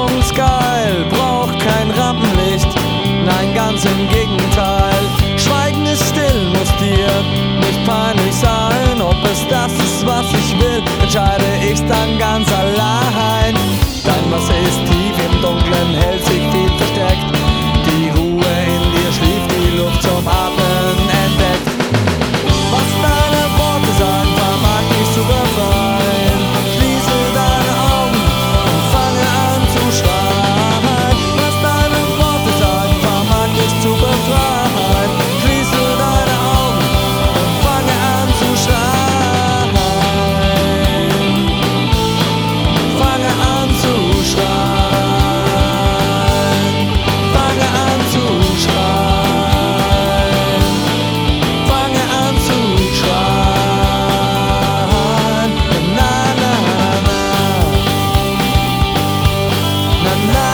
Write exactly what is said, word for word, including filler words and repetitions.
Beziehungsgeil braucht kein Rampenlicht, nein, ganz im Gegenteil. Schweigen ist still, muss dir nicht peinlich sein. Ob es das ist, was ich will, entscheide ich dann ganz allein. Dein Wasser ist tief im Dunklen, hält sich viel versteckt. Die Ruhe in dir schläft, die Luft zum Atmen entdeckt. Was deine Worte sagen, vermag mich zu befreien. Schließe deine Augen und fange an zu schreien. Was deine Worte sagen, vermag mich zu befreien. Schließe deine Augen und fange an zu schreien. Fange an zu schreien. Fange an zu schreien. Fange an zu schreien. Na na na. Na na.